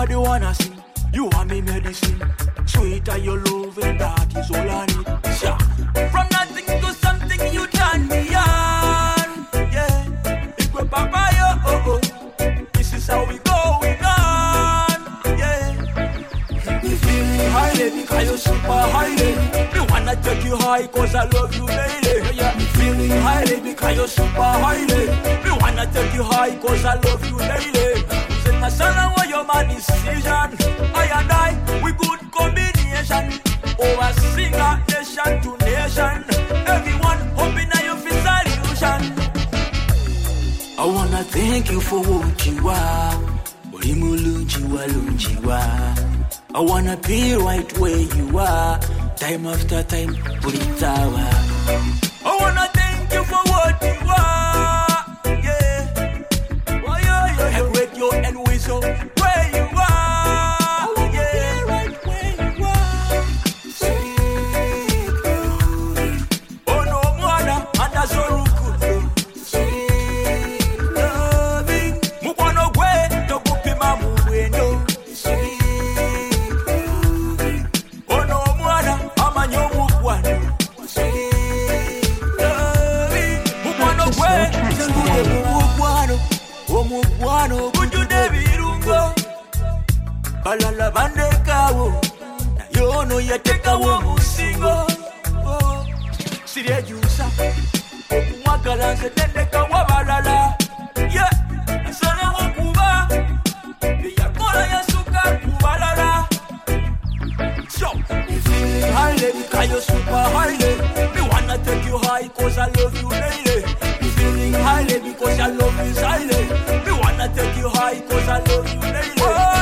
are the one I sing. You are me medicine. Sweet are your love and that is all I need. Yeah. From nothing to something you turn me on. Yeah. Ikwe papa yo oh oh. This is how we going on. Yeah. Me feeling high because you're super high. Me wanna take you high cause I love you lady. Yeah. Me feeling high because you're super high. Me wanna take you high cause I love you lady. I saw what your man decision. I and I, we good combination. Over singer, nation to nation. Everyone hoping that you feel solution. I wanna thank you for what you are. I wanna be right where you are. Time after time, put it out. I wanna thank you for what you are. And whistle where you are. I wanna be right where you are. Sweet love. Oh no, mwana, anda zorukundo. Sweet loving. Mukwano gwe, tokupima mubwendo. Sweet loving. Oh no, mwana, amanyo mukwano. Sweet loving. Mukwano gwe, tokupima mukwano. Omukwano kujude birungo balala bandekawo nayono yatekawo musingo siryejusa okumwagala nze tendekawo balala ye asalawo kuba eyakola yasuka kubalala so if you high because you're super high me wanna take you high cause I love you lady. Feeling highly because I love you silent. Me wanna take you high cause I love you lady.